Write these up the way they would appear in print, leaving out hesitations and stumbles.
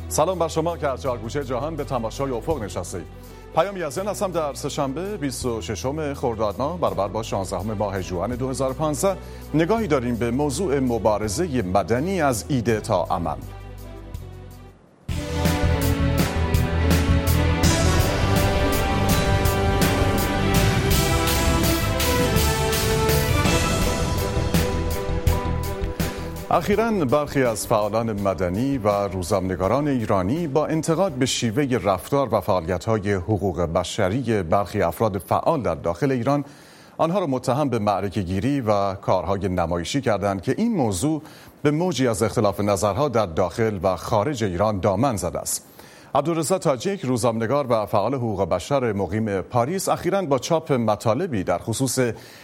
سلام بر شما که از چهار گوشه جهان به تماشای افق نشستید. پیام یزدان هستم در سه‌شنبه 26 خرداد ماه برابر با 16 ماه ژوئن 2015. نگاهی داریم به موضوع مبارزه مدنی از ایده تا عمل. اخیراً برخی از فعالان مدنی و روزنامه‌نگاران ایرانی با انتقاد به شیوه رفتار و فعالیت‌های حقوق بشری برخی افراد فعال در داخل ایران آنها را متهم به معرکه‌گیری و کارهای نمایشی کردند که این موضوع به موجی از اختلاف نظرها در داخل و خارج ایران دامن زده است. عبدالرضا تاجیک، روزنامه‌نگار و فعال حقوق بشر مقیم پاریس، اخیراً با چاپ مطالبی در خصوص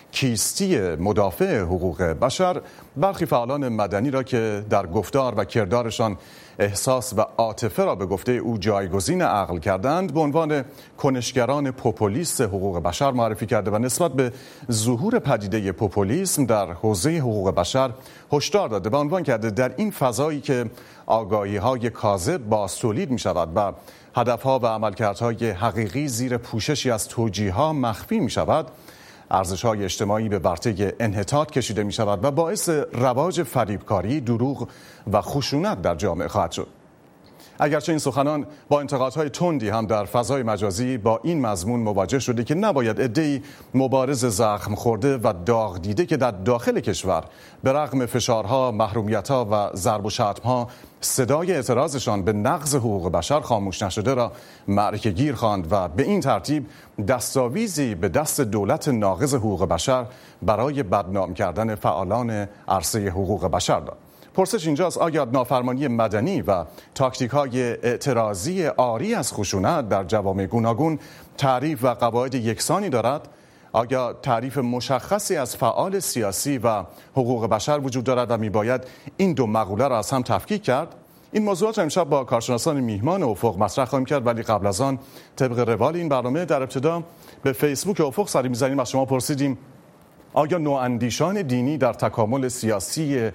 کیستی مدافع حقوق بشر برخی فعالان مدنی را که در گفتار و کردارشان احساس و عاطفه را به گفته او جایگزین عقل کردند به عنوان کنشگران پوپولیست حقوق بشر معرفی کرده و نسبت به ظهور پدیده پوپولیسم در حوزه حقوق بشر هشدار داده و عنوان کرده در این فضایی که آگاهی‌های کاذب بازتولید می‌شود و هدف‌ها و عملکردهای حقیقی زیر پوششی از توجیه‌ها مخفی می‌شود، ارزش‌های اجتماعی به ورطه انحطاط کشیده می‌شود و باعث رواج فریبکاری، دروغ و خشونت در جامعه خواهد شد. اگرچه این سخنان با انتقادهای تندی هم در فضای مجازی با این مضمون مواجه شده که نباید عده‌ای مبارز زخم خورده و داغ دیده که در داخل کشور به رغم فشارها، محرومیت‌ها و ضرب و شتم‌ها صدای اعتراضشان به نقض حقوق بشر خاموش نشده را معرکه‌گیر خواند و به این ترتیب دستاویزی به دست دولت ناقض حقوق بشر برای بدنام کردن فعالان عرصه حقوق بشر داد. پرسش اینجاست: آیا نافرمانی مدنی و تاکتیک‌های اعتراضی عاری از خشونت در جوامع گوناگون تعریف و قواعد یکسانی دارد؟ آیا تعریف مشخصی از فعال سیاسی و حقوق بشر وجود دارد و میباید این دو مقوله را از هم تفکیک کرد؟ این موضوعات امشب با کارشناسان میهمان افق مطرح خواهیم کرد، ولی قبل از آن طبق روال این برنامه در ابتدا به فیسبوک افق سری می‌زنیم. از شما پرسیدیم آیا نواندیشان دینی در تکامل سیاسی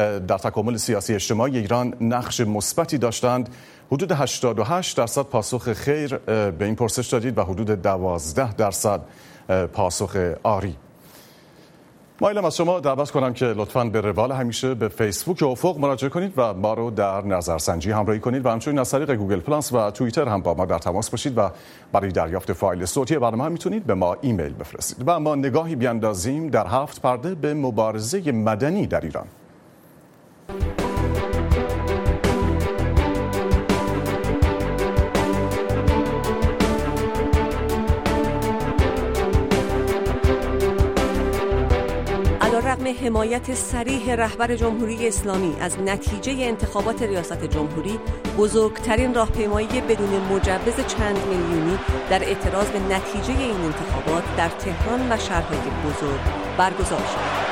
اجتماعی ایران نقش مثبتی داشتند؟ حدود 88% پاسخ خیر به این پرسش دادید و حدود 12% پاسخ آری. مایلم از شما دعوت کنم که لطفاً به روال همیشه به فیسبوک افق مراجعه کنید و ما رو در نظرسنجی همراهی کنید و همچنین از طریق گوگل پلاس و توییتر هم با ما در تماس باشید و برای دریافت فایل صوتی برنامه هم میتونید به ما ایمیل بفرستید. و ما نگاهی بیاندازیم در 7 پرده به مبارزه مدنی در ایران. رغم حمایت صریح رهبر جمهوری اسلامی از نتیجه انتخابات ریاست جمهوری، بزرگترین راهپیمایی بدون مجوز چند میلیونی در اعتراض به نتیجه این انتخابات در تهران و شهرهای بزرگ برگزار شد.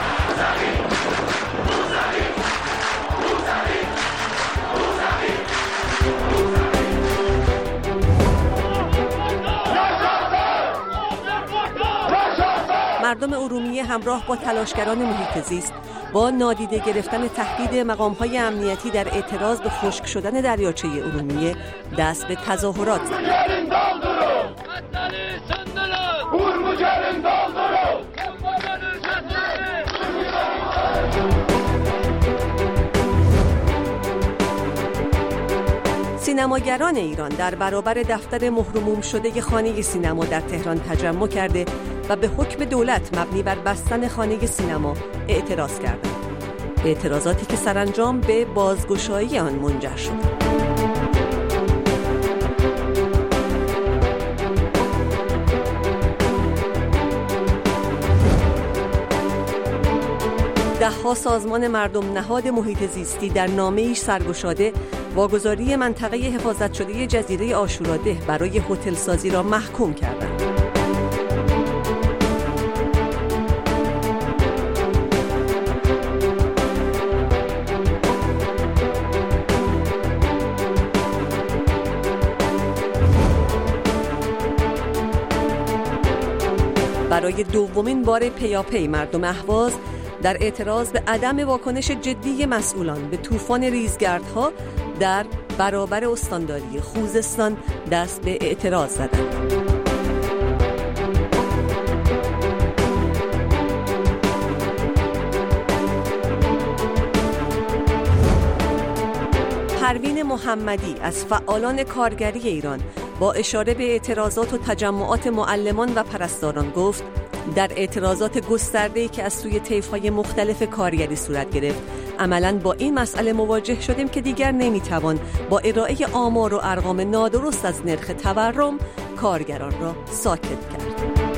مردم ارومیه همراه با تلاشگران محیط زیست با نادیده گرفتن تهدید مقام‌های امنیتی در اعتراض به خشک شدن دریاچه ارومیه دست به تظاهرات زدند. سینماگران ایران در برابر دفتر مهرموم شده خانه سینما در تهران تجمع کرده و به حکم دولت مبنی بر بستن خانه سینما اعتراض کردند. اعتراضاتی که سرانجام به بازگشایی آن منجر شد. ده‌ها سازمان مردم نهاد محیط زیستی در نامه‌ای سرگشاده واگذاری منطقه حفاظت شده جزیره عاشوراده برای هتل سازی را محکوم کردند. برای دومین بار پیاپی مردم اهواز در اعتراض به عدم واکنش جدی مسئولان به طوفان ریزگردها در برابر استانداری خوزستان دست به اعتراض زدند. پروین محمدی از فعالان کارگری ایران با اشاره به اعتراضات و تجمعات معلمان و پرستاران گفت در اعتراضات گسترده‌ای که از سوی طیف‌های مختلف کارگری صورت گرفت عملاً با این مسئله مواجه شدیم که دیگر نمیتوان با ارائه آمار و ارقام نادرست از نرخ تورم کارگران را ساکت کرد.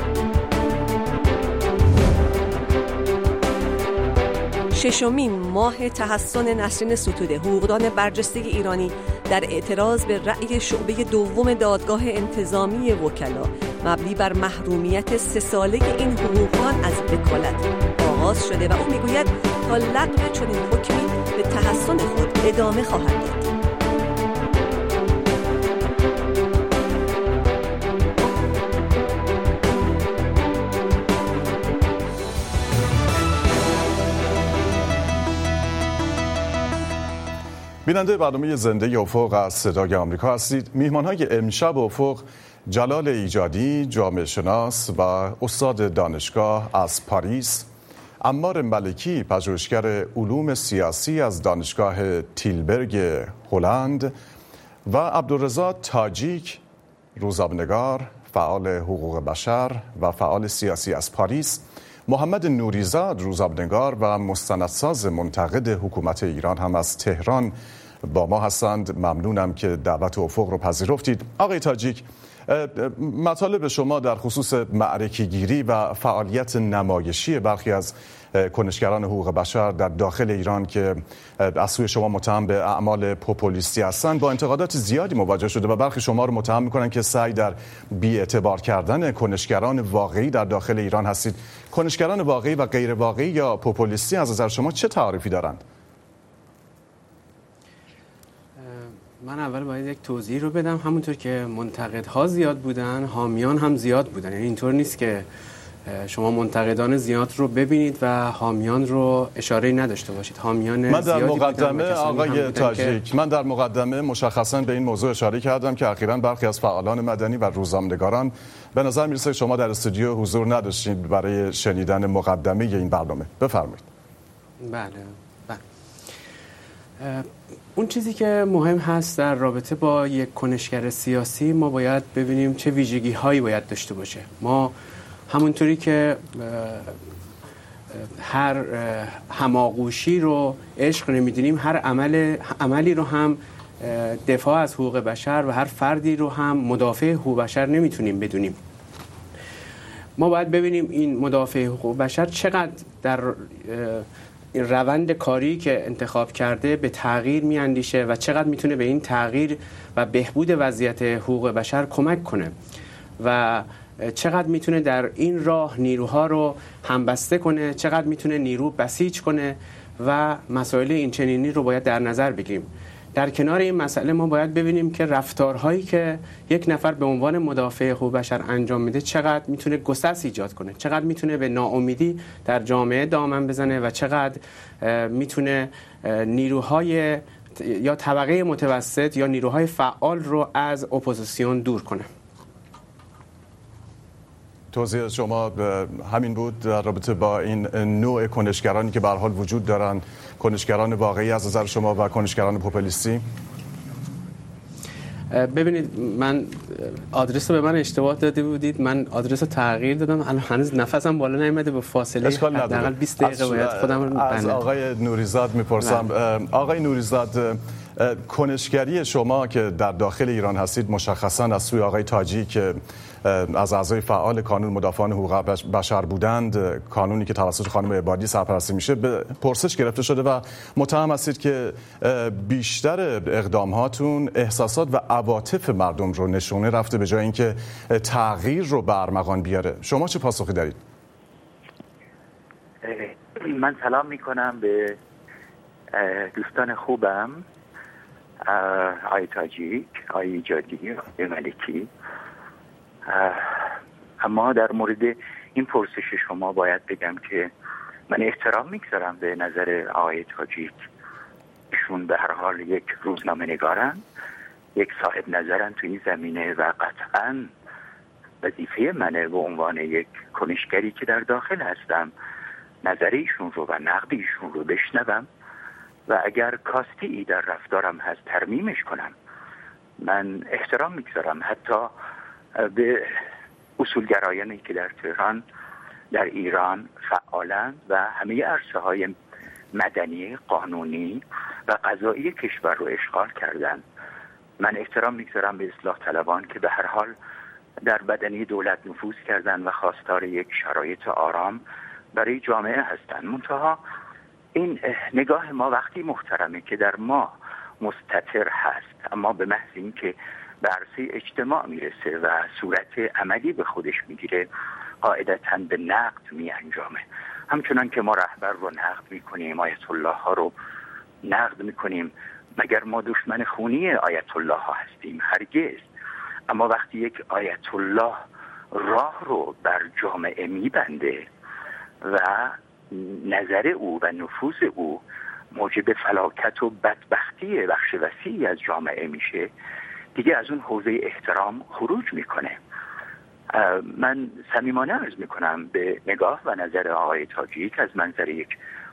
ششمین ماه تحسن نسرین ستوده، حقوقدان برجسته ایرانی، در اعتراض به رأی شعبه دوم دادگاه انتظامی وکلا مبنی بر محرومیت 3 ساله این حقوقدان از وکالت آغاز شده و او میگوید تا لغو چنین حکمی به تحسن خود ادامه خواهد داد. بیننده برنامه زنده افق از صدای آمریکا هستید. میهمان‌های امشب افق جلال ایجادی، جامعه شناس و استاد دانشگاه از پاریس، عمار ملکی، پژوهشگر علوم سیاسی از دانشگاه تیلبرگ هلند و عبدالرضا تاجیک، روزنامه‌نگار، فعال حقوق بشر و فعال سیاسی از پاریس، محمد نوریزاد، روزنامه‌نگار و مستندساز منتقد حکومت ایران هم از تهران با ما هستند. ممنونم که دعوت افق رو پذیرفتید. آقای تاجیک، مطالب شما در خصوص معرکه‌گیری و فعالیت نمایشی برخی از کنشگران حقوق بشر در داخل ایران که از سوی شما متهم به اعمال پوپولیستی هستند با انتقادات زیادی مواجه شده و برخی شما رو متهم می‌کنن که سعی در بی‌اعتبار کردن کنشگران واقعی در داخل ایران هستید. کنشگران واقعی و غیر واقعی یا پوپولیستی از نظر شما چه تعریفی دارند؟ من اول باید یک توضیح رو بدم. همونطور که منتقدها زیاد بودن، حامیان هم زیاد بودن. یعنی اینطور نیست که شما منتقدان زیاد رو ببینید و حامیان رو اشاره‌ای نداشته باشید. حامیان من در مقدمه آقای تاجیک، من در مقدمه مشخصاً به این موضوع اشاره کردم که اخیراً برخی از فعالان مدنی و روزنامه‌نگاران به نظر میرسه شما در استودیو حضور نداشتید برای شنیدن مقدمه این برنامه. بفرمایید. بله. اون چیزی که مهم هست در رابطه با یک کنشگر سیاسی، ما باید ببینیم چه ویژگی هایی باید داشته باشه. ما همونطوری که هر هماغوشی رو عشق نمیدونیم، هر عملی رو هم دفاع از حقوق بشر و هر فردی رو هم مدافع حقوق بشر نمیتونیم بدونیم. ما باید ببینیم این مدافع حقوق بشر چقدر در روند کاری که انتخاب کرده به تغییر میاندیشه و چقدر میتونه به این تغییر و بهبود وضعیت حقوق بشر کمک کنه و چقدر میتونه در این راه نیروها رو همبسته کنه، چقدر میتونه نیرو بسیج کنه و مسائل این چنینی رو باید در نظر بگیریم. در کنار این مسئله ما باید ببینیم که رفتارهایی که یک نفر به عنوان مدافع حقوق بشر انجام میده چقدر میتونه گسست ایجاد کنه، چقدر میتونه به ناامیدی در جامعه دامن بزنه و چقدر میتونه نیروهای یا طبقه متوسط یا نیروهای فعال رو از اپوزیسیون دور کنه. توضیح شما همین بود در رابطه با این نوع کنشگرانی که به هر حال وجود دارن، کنشگران واقعی از نظر شما و کنشگران پوپولیستی؟ ببینید، من آدرس رو به من اشتباه داده بودید، من آدرس رو تغییر دادم، الان هنوز نفسم بالا نیامده، به فاصله حداقل 20 دقیقه باید خودم رو از آقای نوریزاد میپرسم. آقای نوریزاد، کنشگری شما که در داخل ایران هستید مشخصاً از سوی آقای تاجی که از اعضای فعال کانون مدافعان حقوق بشر بودند، کانونی که توسط خانم عبادی سرپرستی میشه، به پرسش گرفته شده و متهم هستید که بیشتر اقداماتون احساسات و عواطف مردم رو نشونه رفته به جای اینکه تغییر رو به ارمغان بیاره. شما چه پاسخی دارید؟ من سلام میکنم به دوستان خوبم، آقای تاجیک، آقای ایجادی، آقای ملکی. اما در مورد این پرسش شما باید بگم که من احترام میگذارم به نظر آقای تاجیک ایشون به هر حال یک روزنامه نگارن، یک صاحب نظرن تو این زمینه و قطعاً وظیفه منه به عنوان یک کنشگری که در داخل هستم نظر ایشون رو و نقد ایشون رو بشنوم و اگر کاستی ای در رفتارم هست ترمیمش کنم. من احترام میگذارم حتی به اصولگرایانی که در تهران، در ایران فعالند و همه عرصه های مدنی، قانونی و قضایی کشور رو اشغال کردند. من احترام میگذارم به اصلاح طلبان که به هر حال در بدنه دولت نفوذ کردند و خواستار یک شرایط آرام برای جامعه هستند. منتها این نگاه ما وقتی محترمه که در ما مستتر هست، اما به محض این که به عرصه اجتماع میرسه و صورت عملی به خودش میگیره قاعدتاً به نقد می انجامه. همچنان که ما رهبر رو نقد میکنیم، آیت الله ها رو نقد میکنیم، مگر ما دشمن خونی آیت الله ها هستیم؟ هرگز. اما وقتی یک آیت الله راه رو بر جامعه میبنده و نظر او و نفوذ او موجب فلاکت و بدبختی بخش وسیعی از جامعه میشه، دیگه از اون حوزه احترام خروج میکنه. من صمیمانه عرض میکنم به نگاه و نظر آقای تاجیک از منظر یک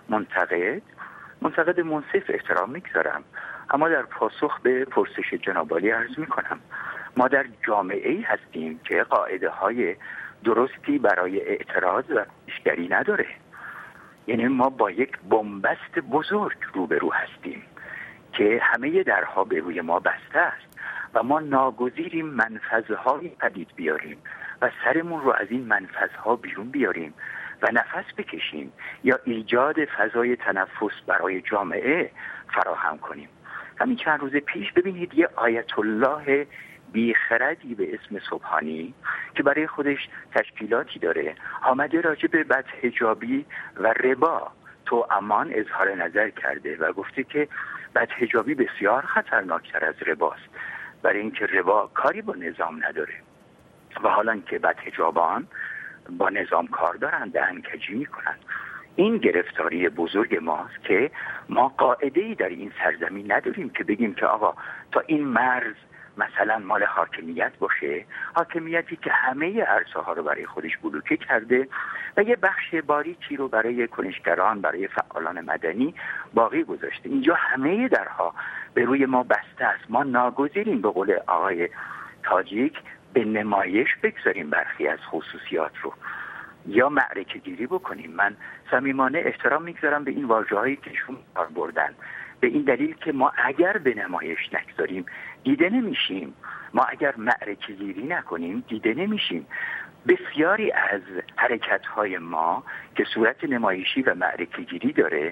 منتقد منصف احترام میگذارم، اما در پاسخ به پرسش جناب عالی عرض میکنم ما در جامعه‌ای هستیم که قاعده های درستی برای اعتراض و پیشگری نداره. یعنی ما با یک بنبست بزرگ روبرو هستیم که همه درها به روی ما بسته است و ما ناگزیریم منفذهای پدید بیاریم و سرمون رو از این منفذها بیرون بیاریم و نفس بکشیم یا ایجاد فضای تنفس برای جامعه فراهم کنیم. همین چند روز پیش ببینید یه آیت الله بیخردی به اسم سبحانی که برای خودش تشکیلاتی داره آمده راجع به بدحجابی و ربا تو امان اظهار نظر کرده و گفته که بدحجابی بسیار خطرناکتر از رباست، برای اینکه ربا کاری با نظام نداره و حالا که بدحجابان با نظام کار دارن دهنکجی میکنن. این گرفتاری بزرگ ماست که ما قاعده‌ای در این سرزمین نداریم که بگیم که آقا تا این مرز مثلا مال حاکمیت باشه، حاکمیتی که همه عرصه ها رو برای خودش بلوکه کرده و یه بخش باریکی رو برای کنشگران، برای فعالان مدنی باقی گذاشته. اینجا همه درها به روی ما بسته است. ما ناگزیریم به قول آقای تاجیک به نمایش بگذاریم برخی از خصوصیات رو یا معرکه گیری بکنیم. من صمیمانه احترام میگذارم به این واژه‌هایی که ایشون کار بردن، به این دلیل که ما اگر به نمایش نگذاریم دیده نمیشیم، ما اگر معرکه گیری نکنیم دیده نمیشیم. بسیاری از حرکت‌های ما که صورت نمایشی و معرکه گیری داره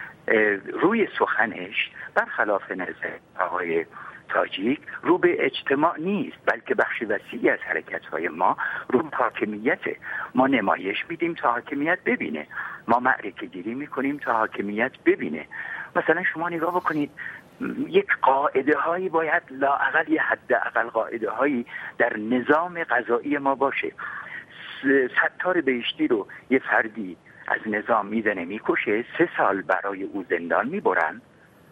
روی سخنش برخلاف نظر آقای تاجیک رو به اجتماع نیست، بلکه بخش وسیعی از حرکت‌های ما رو به حاکمیته. ما نمایش میدیم تا حاکمیت ببینه، ما معرکه گیری میکنیم تا حاکمیت ببینه. مثلا شما نگاه بکنید یک قاعده هایی باید لااقل یه حداقل قاعده هایی در نظام قضایی ما باشه. ستار بهشتی رو یه فردی از نظام میزنه میکشه، 3 سال برای او زندان میبرن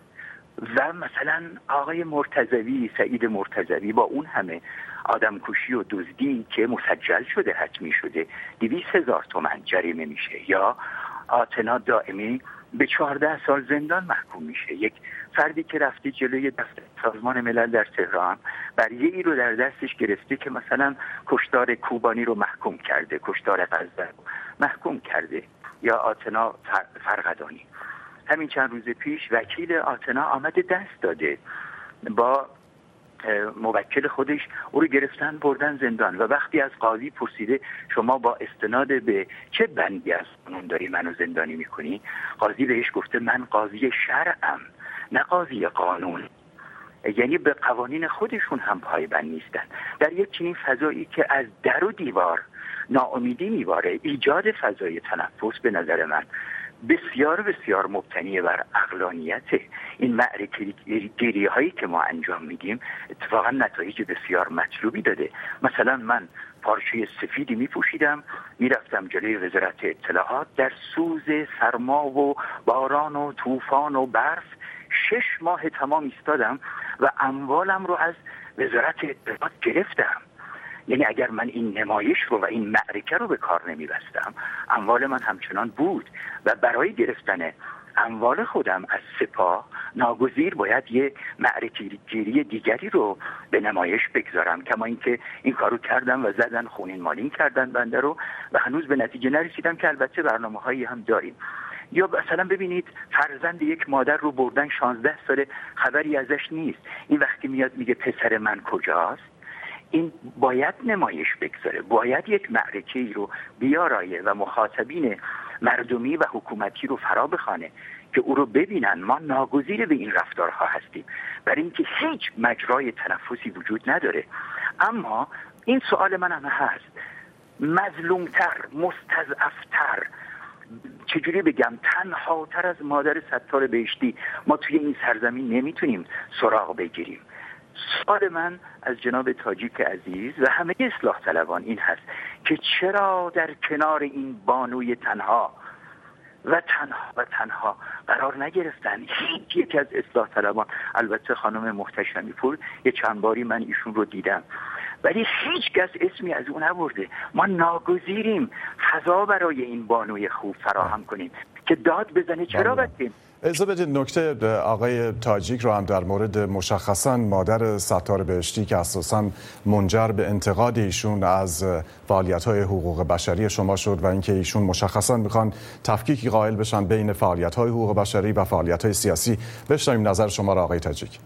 و مثلا آقای مرتضوی، سعید مرتضوی با اون همه آدمکشی و دزدی که مسجل شده، حتمی شده، 200,000 تومان جریمه میشه، یا آتنا دائمی به 14 سال زندان محکوم میشه. یک فردی که رفته جلوی دفتر سازمان ملل در تهران بریه ای رو در دستش گرفته که مثلا کشتار کوبانی رو محکوم کرده، کشتار غزه رو محکوم کرده، یا آتنا فرقدانی. همین چند روز پیش وکیل آتنا آمده دست داده، با موکل خودش او رو گرفتن بردن زندان و وقتی از قاضی پرسیده شما با استناد به چه بندی از قانون داری منو زندانی میکنی، قاضی بهش گفته من قاضی شرعم نه قاضی قانون. یعنی به قوانین خودشون هم پایبند نیستن. در یک چنین فضایی که از در و دیوار ناامیدی میواره، ایجاد فضای تنفس به نظر من بسیار بسیار مبتنی بر عقلانیت. این معرکه گیری هایی که ما انجام میدیم اتفاقا نتایج بسیار مطلوبی داده. مثلا من پارچه سفیدی میپوشیدم، میرفتم جلوی وزارت اطلاعات، در سوز سرما و باران و طوفان و برف 6 ماه تمام ایستادم و اموالم رو از وزارت اطلاعات گرفتم. یعنی اگر من این نمایش رو و این معرکه رو به کار نمی‌بستم، اموال من همچنان بود و برای گرفتن اموال خودم از سپاه ناگزیر باید یه معرکه گیری دیگری رو به نمایش بگذارم. کما اینکه این کارو کردم و زدن خونین مالین کردن بنده رو و هنوز به نتیجه نرسیدم که البته برنامه‌هایی هم داریم. یا مثلا ببینید فرزند یک مادر رو بردن 16 ساله خبری ازش نیست، این وقتی میاد میگه پسر من کجاست، این باید نمایش بگذاره، باید یک معرکه‌ای رو بیارایه و مخاطبین مردمی و حکومتی رو فرا بخوانه که او رو ببینن ما ناگزیر به این رفتارها هستیم، برای اینکه هیچ مجرای تنفسی وجود نداره. اما این سوال من هم هست، مظلومتر، مستضعفتر، چجوری بگم، تنها تر از مادر ستار بهشتی ما توی این سرزمین نمیتونیم سراغ بگیریم. سوال من از جناب تاجیک عزیز و همه اصلاح طلبان این هست که چرا در کنار این بانوی تنها قرار نگرفتن؟ هیچ یک از اصلاح طلبان، البته خانم محتشمی پور یه چند باری من ایشون رو دیدم، ولی هیچ کس اسمی از اون نبرده. ما ناگزیریم فضا برای این بانوی خوب فراهم کنیم که داد بزنه. چرا بستیم؟ اجازه بدید نکته آقای تاجیک رو هم در مورد مشخصا مادر ستار بهشتی که اساسا منجر به انتقاد ایشون از فعالیت‌های حقوق بشری شما شد و اینکه ایشون مشخصا میخوان تفکیکی قائل بشن بین فعالیت‌های حقوق بشری و فعالیت‌های سیاسی. بشنویم نظر شما را آقای تاجیک.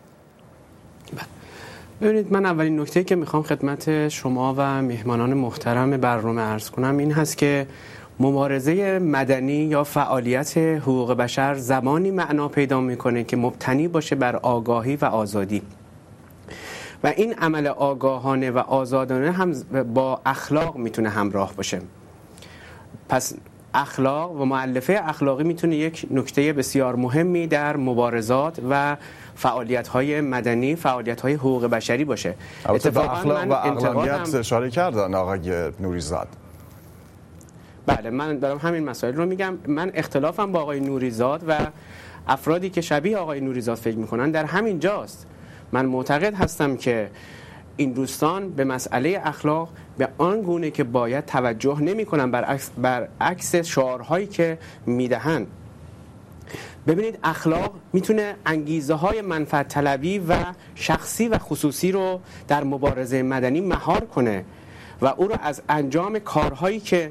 ببینید، من اولین نکته‌ای که میخوام خدمت شما و مهمانان محترم برنامه عرض کنم این هست که مبارزه مدنی یا فعالیت حقوق بشر زمانی معنا پیدا میکنه که مبتنی باشه بر آگاهی و آزادی و این عمل آگاهانه و آزادانه هم با اخلاق میتونه همراه باشه. پس اخلاق و مؤلفه اخلاقی میتونه یک نکته بسیار مهمی در مبارزات و فعالیت‌های مدنی، فعالیت‌های حقوق بشری باشه. اتفاقا اخلاق و عقلانیت اشاره کردن آقای نوریزاد. بله، من دارم همین مسائل رو میگم. من اختلافم با آقای نوریزاد و افرادی که شبیه آقای نوریزاد فکر میکنن در همین جاست. من معتقد هستم که این دوستان به مسئله اخلاق به آن گونه که باید توجه نمیکنن، برعکس شعارهایی که میدهن. ببینید، اخلاق میتونه انگیزه های منفعت طلبی و شخصی و خصوصی رو در مبارزه مدنی مهار کنه و او رو از انجام کارهایی که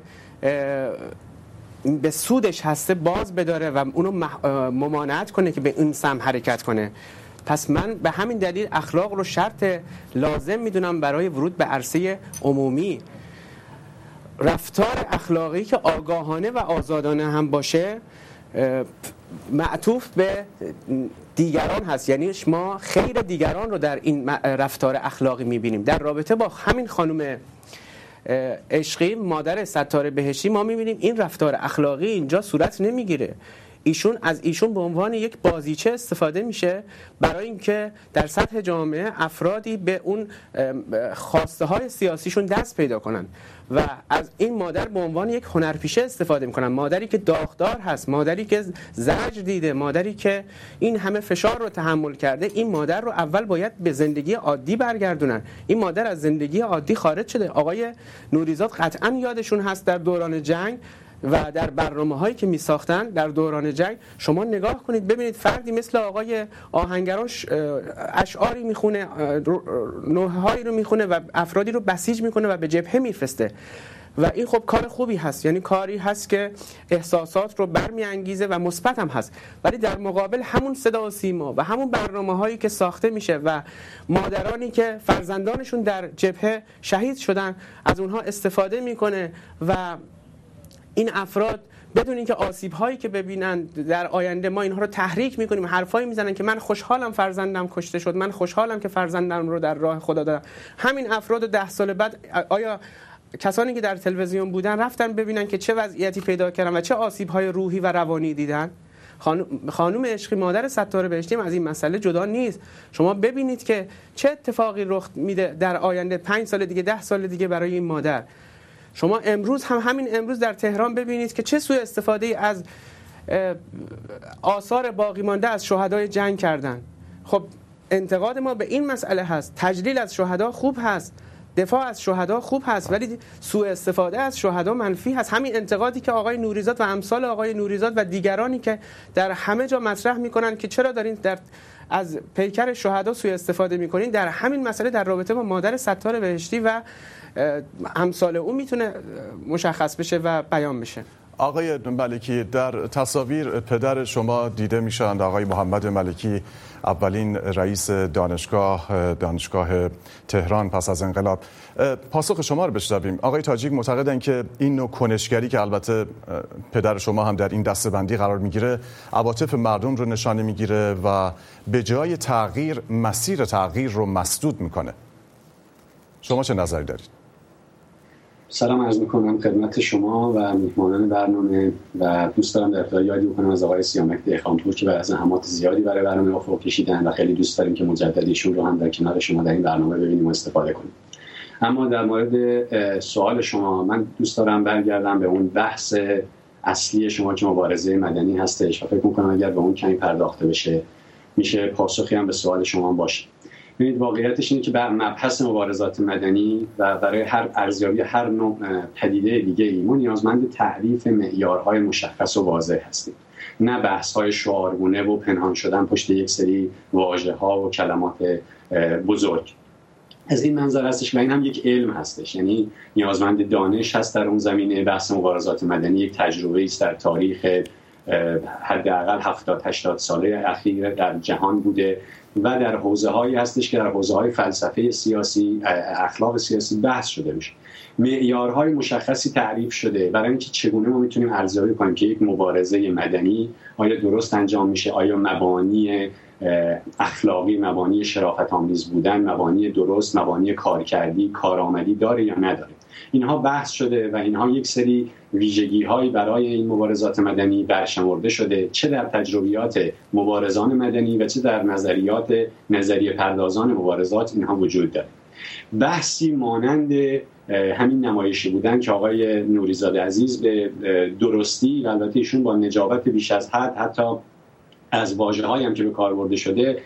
به سودش هسته باز بداره و اونو ممانعت کنه که به این سمت حرکت کنه. پس من به همین دلیل اخلاق رو شرط لازم میدونم برای ورود به عرصه عمومی. رفتار اخلاقی که آگاهانه و آزادانه هم باشه معطوف به دیگران هست، یعنی ما خیر دیگران رو در این رفتار اخلاقی میبینیم. در رابطه با همین خانم عشقی مادر ستار بهشتی ما میبینیم این رفتار اخلاقی اینجا صورت نمیگیره. از ایشون به عنوان یک بازیچه استفاده میشه برای اینکه در سطح جامعه افرادی به اون خواسته های سیاسیشون دست پیدا کنن و از این مادر به عنوان یک هنرپیشه استفاده میکنن. مادری که داغدار هست، مادری که زجر دیده، مادری که این همه فشار رو تحمل کرده، این مادر رو اول باید به زندگی عادی برگردونن. این مادر از زندگی عادی خارج شده. آقای نوریزاد قطعا یادشون هست در دوران جنگ و در برنامه‌هایی که می‌ساختن در دوران جنگ، شما نگاه کنید ببینید فردی مثل آقای آهنگران اشعاری میخونه، نوحه‌هایی رو میخونه و افرادی رو بسیج میکنه و به جبهه میفرسته و این خب کار خوبی هست، یعنی کاری هست که احساسات رو برمیانگیزه و مثبت هم هست. ولی در مقابل همون صدا و سیما و همون برنامه‌هایی که ساخته میشه و مادرانی که فرزندانشون در جبهه شهید شدن از اونها استفاده میکنه و این افراد بدون اینکه آسیب‌هایی که ببینن در آینده ما اینها رو تحریک می‌کنیم، حرفایی میزنن که من خوشحالم فرزندم کشته شد، من خوشحالم که فرزندم رو در راه خدا دادم. همین افراد 10 سال بعد آیا کسانی که در تلویزیون بودن رفتن ببینن که چه وضعیتی پیدا کردن و چه آسیب‌های روحی و روانی دیدن؟ خانم عشقی مادر ستار بهشتی از این مسئله جدا نیست. شما ببینید که چه اتفاقی رخ میده در آینده 5 سال دیگه، 10 سال دیگه برای این مادر. شما امروز همین امروز در تهران ببینید که چه سوء استفاده از آثار باقی مانده از شهدای جنگ کردن. خب انتقاد ما به این مسئله هست، تجلیل از شهدا خوب هست، دفاع از شهدا خوب هست، ولی سوء استفاده از شهدا منفی هست. همین انتقادی که آقای نوریزاد و امثال آقای نوریزاد و دیگرانی که در همه جا مطرح میکنن که چرا دارین از پیکر شهدا سوء استفاده میکنین، در همین مسئله در رابطه با مادر ستار بهشتی و امثال اون میتونه مشخص بشه و بیان بشه. آقای ملکی، در تصاویر پدر شما دیده میشند، آقای محمد ملکی، اولین رئیس دانشگاه تهران پس از انقلاب. پاسخ شما رو بشنویم. آقای تاجیک معتقدن که این نوع کنشگری که البته پدر شما هم در این دسته‌بندی قرار میگیره، عواطف مردم رو نشانه میگیره و به جای تغییر مسیر تغییر رو مسدود میکنه. شما چه نظری دارید؟ سلام عرض میکنم خدمت شما و میهمانان برنامه و دوست دارم در ابتدا یادی بکنم از آقای سیامک دهقانپور که از زحمات زیادی برای برنامه افق کشیدن و خیلی دوست داریم که مجدد ایشون رو هم در کنار شما در این برنامه ببینیم و استفاده کنیم. اما در مورد سوال شما، من دوست دارم برگردم به اون بحث اصلی شما که مبارزه مدنی هستش و فکر میکنم اگر به اون کمی پرداخته بشه میشه پاسخی هم به سوال شما باشه. ببینید واقعیتش اینه که بر مبحث مبارزات مدنی و برای هر ارزیابی هر نوع پدیده دیگه‌ای ما نیازمند تعریف معیارهای مشخص و واضح هستیم، نه بحث‌های شعارگونه و پنهان شدن پشت یک سری واژه‌ها و کلمات بزرگ. از این منظر هستش و این هم یک علم هستش، یعنی نیازمند دانش هست در اون زمینه. بحث مبارزات مدنی یک تجربه است در تاریخ حداقل 70-80 ساله اخیر در جهان بوده و در حوزه‌هایی هستش که در حوزه‌های فلسفه سیاسی، اخلاق سیاسی بحث شده میشه. معیارهای مشخصی تعریف شده برای اینکه چگونه ما میتونیم ارزیابی کنیم که یک مبارزه مدنی آیا درست انجام میشه، آیا مبانی اخلاقی، مبانی شرافت‌آمیز بودن، مبانی درست، مبانی کارکردی، کارآمدی داره یا نداره. اینها بحث شده و اینها یک سری ویژگی‌هایی برای این مبارزات مدنی برشمرده شده، چه در تجربیات مبارزان مدنی و چه در نظریه پردازان مبارزات اینها وجود داره. بحثی مانند همین نمایشی بودن که آقای نوریزاد عزیز به درستی و البته ایشون با نجابت بیش از حد حتی از واژه‌هایی هم که به کار برده شده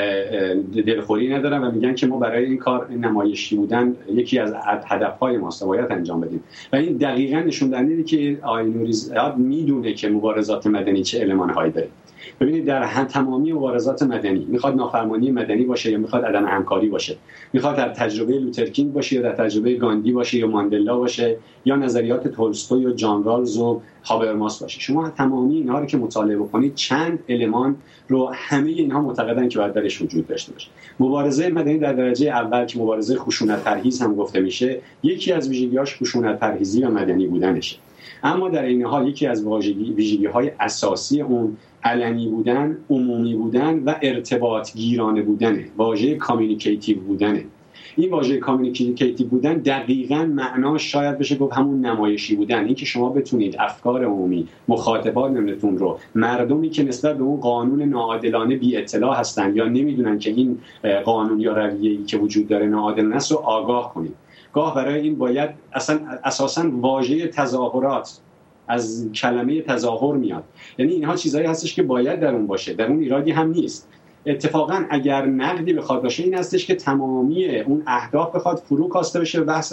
دلخوری ندارن و میگن که ما برای این کار نمایشی بودن یکی از هدف‌های ماست و باید انجام بدیم و این دقیقاً نشون دهنده که آقای نوریزاد میدونه که مبارزات مدنی چه المان‌هایی داره. ببینید در تمامی مبارزات مدنی میخواد نافرمانی مدنی باشه یا میخواد عدم همکاری باشه، میخواد در تجربه لوترکینگ باشه یا در تجربه گاندی باشه یا ماندلا باشه یا نظریات تولستوی و جان رالز و هابرماس باشه، شما تمامی اینها رو که مطالعه بکنید چند المان رو همه اینها معتقدن که باید درش وجود داشته باشه. مبارزه مدنی در درجه اول که مبارزه خشونت پرهیز هم گفته میشه، یکی از ویژگی‌هاش خشونت پرهیزی و مدنی بودنشه. اما در این حال یکی از ویژگی‌های اساسی اون علنی بودن، عمومی بودن و ارتباط گیرانه بودنه، واژه کامیونیکیتیو بودنه. این واژه کامیونیکیتیو بودن دقیقاً معناش شاید بشه گفت همون نمایشی بودن، این که شما بتونید افکار عمومی، مخاطبانتون رو، مردمی که نسبت به اون قانون ناعادلانه بی اطلاع هستن یا نمیدونن که این قانون یا رویه‌ای که وجود داره ناعادلانه است رو آگاه کنید. گاه برای این باید اساساً واژه تظاهرات از کلمه تظاهر میاد، یعنی اینها چیزایی هستش که باید در اون باشه، در اون ایرادی هم نیست. اتفاقا اگر نقدی بخواد باشه این هستش که تمامی اون اهداف بخواد فرو کاسته بشه بحث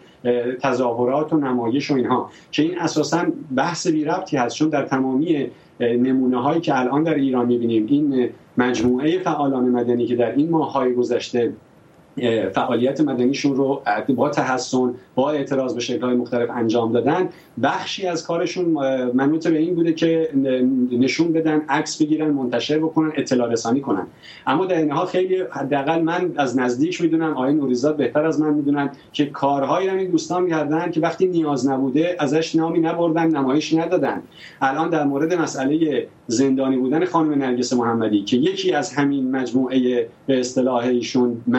تظاهرات و نمایش و اینها که این اساساً بحث بی ربطی هست، چون در تمامی نمونه هایی که الان در ایران میبینیم این مجموعه فعالان مدنی که در این ماه‌های گذشته فعالیت مدنیشون رو با تحسن با اعتراض به شکل‌های مختلف انجام دادن، بخشی از کارشون منوط به این بوده که نشون بدن، عکس بگیرن، منتشر بکنن، اطلاع رسانی کنن. اما در این حال خیلی حداقل من از نزدیک میدونم، آقای نوریزاد بهتر از من میدونن که کارهایی رو این دوستان کردن که وقتی نیاز نبوده ازش نامی نبردن، نمایش ندادن. الان در مورد مسئله زندانی بودن خانم نرگس محمدی که یکی از همین مجموعه به اصطلاح ایشون معرکه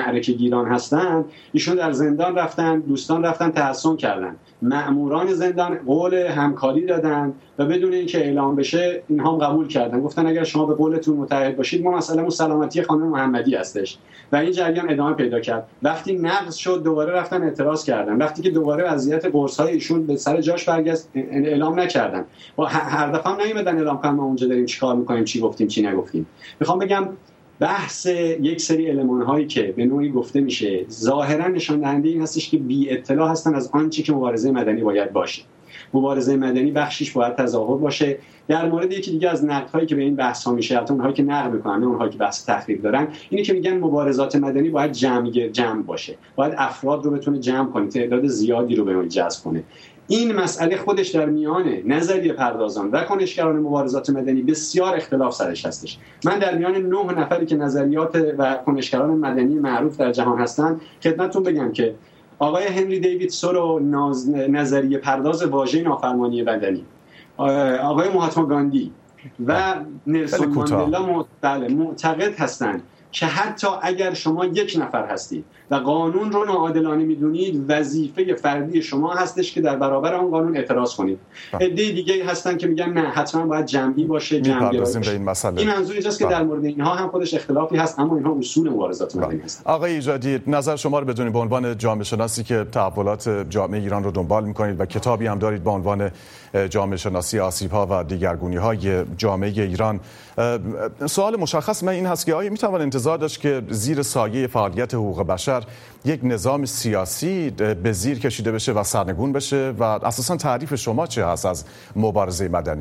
ایران هستن، ایشون در زندان رفتن، دوستان رفتن تحصن کردن، مأموران زندان قول همکاری دادن و بدون اینکه اعلام بشه اینها هم قبول کردن، گفتن اگر شما به قولتون متعهد باشید ما مسئله سلامتی خانم محمدی هستش و این جریان ادامه پیدا کرد. وقتی نقض شد دوباره رفتن اعتراض کردن، وقتی که دوباره وضعیت قرص‌های ایشون به سر جاش برگشت اعلام نکردن و هر دفعه هم نمیدن اعلام کنن ما اونجا داریم چیکار می‌کنیم، چی گفتیم چی نگفتیم. میخوام بگم بحث یک سری المان‌هایی که به نوعی گفته میشه ظاهراً نشان دهنده این هستش که بی اطلاع هستن از آنچه که مبارزه مدنی باید باشه. مبارزه مدنی بخشیش باید تظاهر باشه. در مورد یکی دیگه از نقدهایی که به این بحث‌ها میشه، البته اونهایی که نقد میکنن نه اونهایی که بحث تخریب دارن، اینه که میگن مبارزات مدنی باید جمع باشه، باید افراد رو بتونه جمع کنه، تعداد زیادی رو به اون جذب کنه. این مسئله خودش در میان نظریه پردازان و کنشگران مبارزات مدنی بسیار اختلاف سرش هستش. من در میان 9 نفری که نظریات و کنشگران مدنی معروف در جهان هستن خدمتتون بگم که آقای هنری دیوید سورو نظریه پرداز واژه نافرمانی بدنی، آقای مهاتما گاندی و نلسون ماندلا معتقد هستند که حتی اگر شما یک نفر هستید و قانون رو ناعادلانه میدونید، وظیفه فردی شما هستش که در برابر آن قانون اعتراض کنید. عده دیگه هستن که میگن نه حتما باید جمعی باشه، جمعی باشه. این منظور اینجاست که در مورد اینها هم خودش اختلافی هست، اما اینها اصول مبارزات مدنی هستند. آقای ایجادی، نظر شما رو بدونید به عنوان جامعه شناسی که تحولات جامعه ایران رو دنبال میکنید و کتابی هم دارید با عنوان جامعه شناسی آسیب‌ها و دیگرگونی‌های جامعه ایران. سوال مشخص من این هست که آیا میتوان انتظار داشت که زیر سایه فعالیت حقوق بشر یک نظام سیاسی به زیر کشیده بشه و سرنگون بشه و اساساً تعریف شما چه هست از مبارزه مدنی؟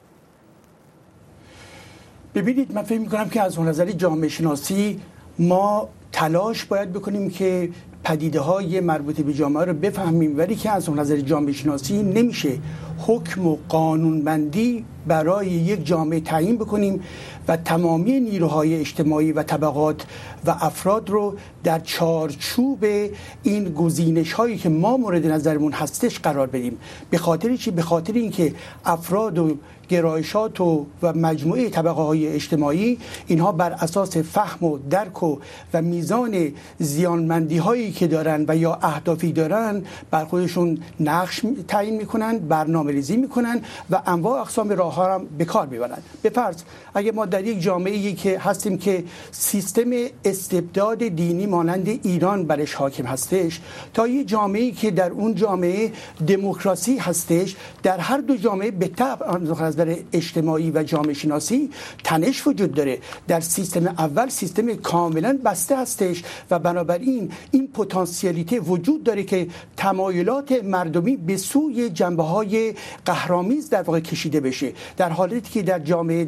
ببینید، من فکر می‌کنم که از نظر جامعه شناسی ما تلاش باید بکنیم که پدیده‌های مربوط به جامعه رو بفهمیم، ولی که از نظر جامعه شناسی نمیشه حکم و قانونبندی برای یک جامعه تعیین بکنیم و تمامی نیروهای اجتماعی و طبقات و افراد رو در چارچوب این گزینش هایی که ما مورد نظرمون هستش قرار بدیم. به خاطر چی؟ به خاطر اینکه افراد و گرایشات و مجموعه طبقه های اجتماعی اینها بر اساس فهم و درک و میزان زیانمندی هایی که دارن و یا اهدافی دارن بر خودشون نقش تعیین میکنن، برنامه‌ریزی میکنن و انواع اقسام راه ها هم به کار میبرن. به فرض اگه ما در یک جامعه‌ای که هستیم که سیستم استبداد دینی مانند ایران برش حاکم هستش تا یک جامعه‌ای که در اون جامعه دموکراسی هستش، در هر دو جامعه به طبع از نظر اجتماعی و جامعه شناسی تنش وجود داره. در سیستم اول سیستم کاملا بسته هستش و بنابراین این پتانسیلیته وجود داره که تمایلات مردمی به سوی جنبه‌های قهرآمیز در واقع کشیده بشه، در حالی که در جامعه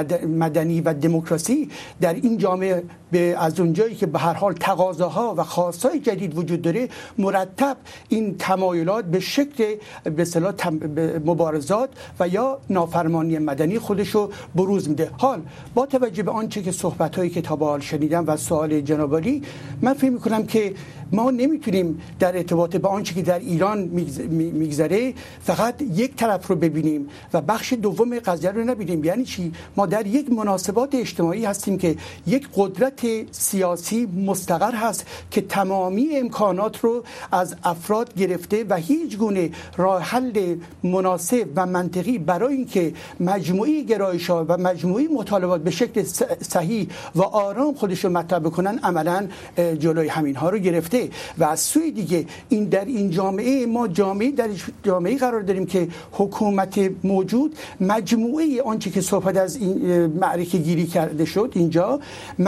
مدنی و دموکراسی در این جامعه از اونجایی که به هر حال تقاضاها و خواستهای جدید وجود داره مرتب این تمایلات به شکل به اصطلاح مبارزات و یا نافرمانی مدنی خودشو بروز میده. حال با توجه به آنچه که صحبت‌هایی که تا به حال شنیدم و سوال جناب عالی، من فکر می‌کنم که ما نمیتونیم در ارتباط با آنچه که در ایران میگذره فقط یک طرف رو ببینیم و بخش دوم قضیه رو نبینیم. یعنی چی؟ ما در یک مناسبات اجتماعی هستیم که یک قدرت سیاسی مستقر هست که تمامی امکانات رو از افراد گرفته و هیچ گونه راه حل مناسب و منطقی برای اینکه مجموعی گرایش‌ها و مجموعی مطالبات به شکل صحیح و آرام خودش رو مطرح بکنن عملاً جلوی همین‌ها رو گرفته. و از سوی دیگه این در این جامعه ما در جامعه قرار داریم که حکومت موجود مجموعه آنچه که صحبت از این معرکه گیری کرده شد اینجا،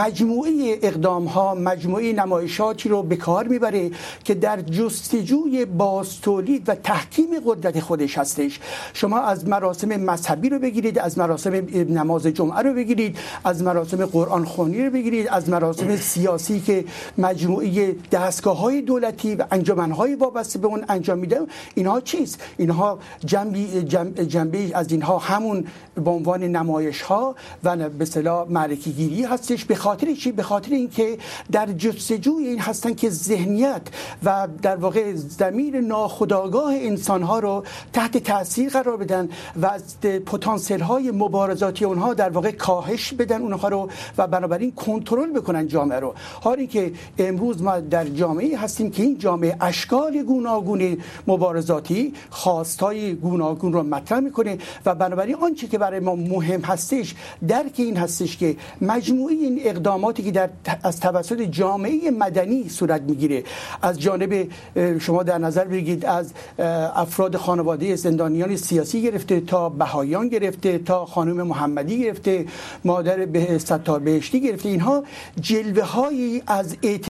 مجموعه اقدام ها، مجموعه نمایشاتی رو به کار میبره که در جستجوی بازتولید و تحکیم قدرت خودش هستش. شما از مراسم مذهبی رو بگیرید، از مراسم نماز جمعه رو بگیرید، از مراسم قرآن خوانی رو بگیرید، از مراسم سیاسی که مجموعه دست دستگاه‌های دولتی و انجمن‌های وابسته به اون انجام میده. اینها چیست؟ اینها جنبه از اینها همون به عنوان نمایش‌ها و به اصطلاح معرکه‌گیری هستش. به خاطر چی؟ به خاطر اینکه در جستجوی این هستن که ذهنیت و در واقع ضمیر ناخودآگاه انسان‌ها رو تحت تاثیر قرار بدن و از پتانسیل‌های مبارزاتی اونها در واقع کاهش بدن اونها رو و بنابراین کنترل بکنن جامعه رو. حالی که امروز ما در جامعه هستیم که این جامعه اشکال گوناگون مبارزاتی، خواستای گوناگون رو مطرح میکنه و بنابراین آنچه که برای ما مهم هستش درک این هستش که مجموعه این اقداماتی که از توسط جامعه مدنی صورت میگیره، از جانب شما در نظر بگیرید از افراد خانواده زندانیان سیاسی گرفته تا بهاییان گرفته تا خانم محمدی گرفته، مادر ستار بهشتی گرفته، اینها جلوه هایی از